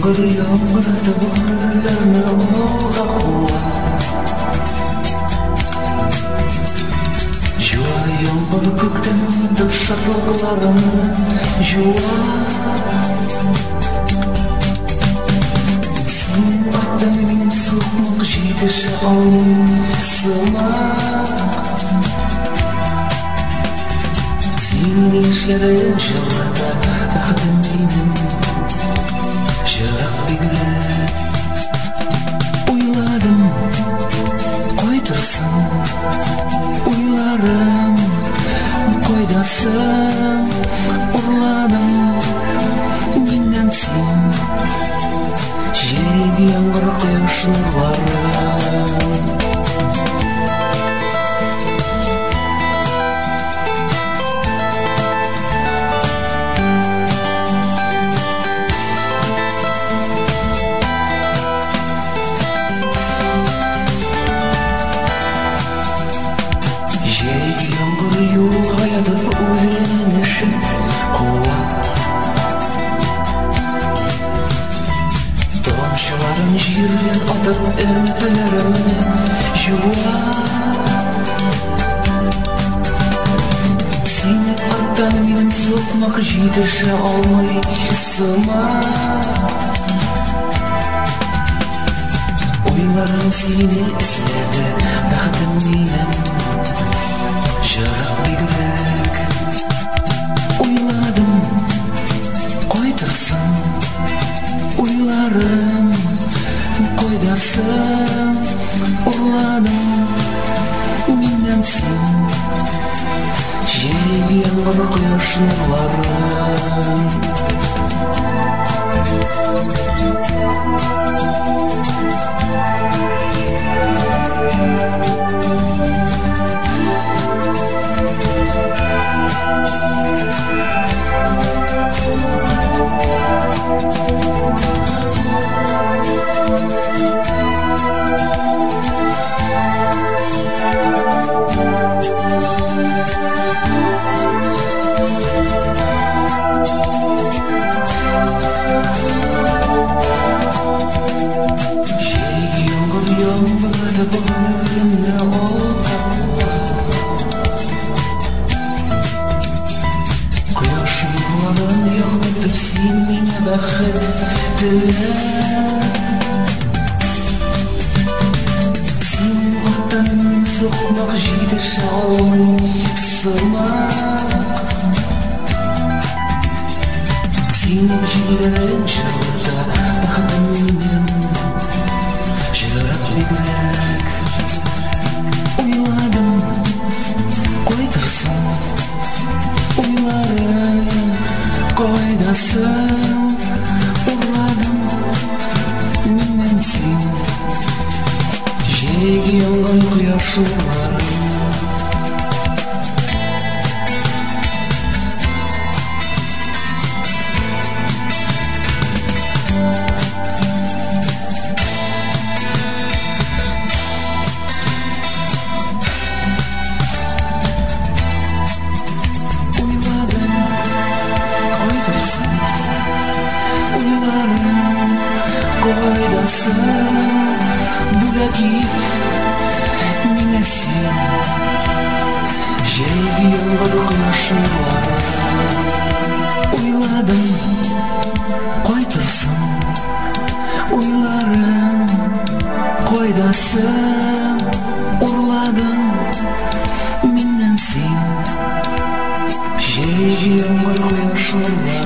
Yağmurda bullarını oğa Жуа yağmur көктен өтіп шаттықларını жуа Сенің аттан мен соқмақ жетіші алмай сымақ Сенің еншілерін жыларда бақытым менің Жырақ бігірек Ойладым, қой тұрсың Ойларым, қойдасың Ұрладым, менен сен Жерге яңғыр құяш нұрларым Юлғаядып өзінің ішін қуа Домшыларын жерден атып үмітлерімен жуа Сені аттан менің соқмақ жетіші алмай сымақ Ойларым сені іздеді бақытым менің Жырақ бігірек Ойладым, қой тұрсың Ойларым, қойдасың Ұрладым, менен сен Жерге яңғыр құяш нұрларым Yağmurda bullarını oğa Құяш нұрларын яғлатып сен мені бақыт тіле Сенің аттанын соқмақ жетіші алмай сымақ Сенің жерлерін жырда бақытым менің Жырақ бігірек Ойладым, қой тұрсың Ойларым, қойдасың Ұрладым, менен сен Жерге яңғыр құяш нұрларым Қойдасың бөлек ет мені сен Жерге яңғыр құяш нұрларым Ойладым, қой тұрсың Ойларым, қойдасың Ұрладым, менен сен Жерге яңғыр құяш нұрларым